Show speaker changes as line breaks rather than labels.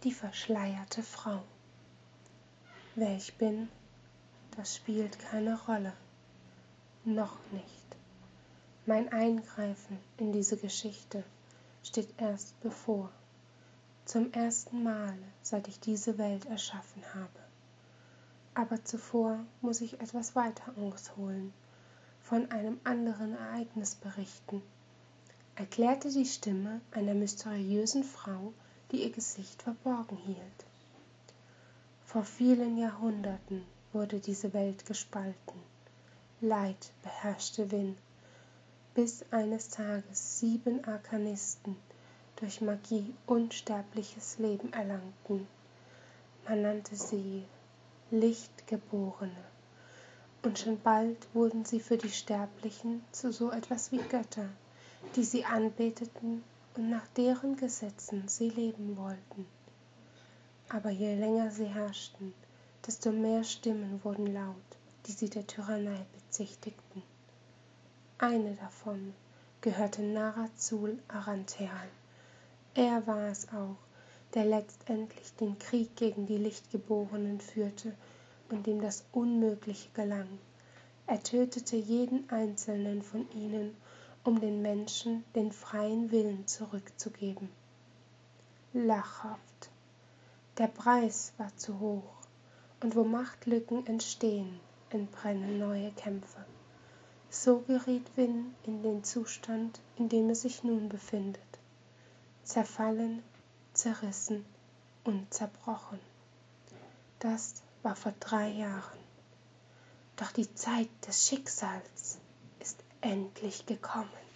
die verschleierte Frau. Wer ich bin, das spielt keine Rolle. Noch nicht. Mein Eingreifen in diese Geschichte steht erst bevor. Zum ersten Mal, seit ich diese Welt erschaffen habe. Aber zuvor muss ich etwas weiter ausholen, von einem anderen Ereignis berichten, erklärte die Stimme einer mysteriösen Frau, die ihr Gesicht verborgen hielt. Vor vielen Jahrhunderten wurde diese Welt gespalten. Leid beherrschte Wynn, bis eines Tages 7 Arkanisten durch Magie unsterbliches Leben erlangten. Man nannte sie Lichtgeborene, und schon bald wurden sie für die Sterblichen zu so etwas wie Götter, die sie anbeteten und nach deren Gesetzen sie leben wollten. Aber je länger sie herrschten, desto mehr Stimmen wurden laut, die sie der Tyrannei bezichtigten. Eine davon gehörte Narazul Arantheal. Er war es auch, der letztendlich den Krieg gegen die Lichtgeborenen führte und dem das Unmögliche gelang. Er tötete jeden einzelnen von ihnen, um den Menschen den freien Willen zurückzugeben. Lachhaft. Der Preis war zu hoch, und wo Machtlücken entstehen, entbrennen neue Kämpfe. So geriet Wynn in den Zustand, in dem er sich nun befindet. Zerfallen, zerrissen und zerbrochen. Das war vor 3 Jahren. Doch die Zeit des Schicksals ist endlich gekommen.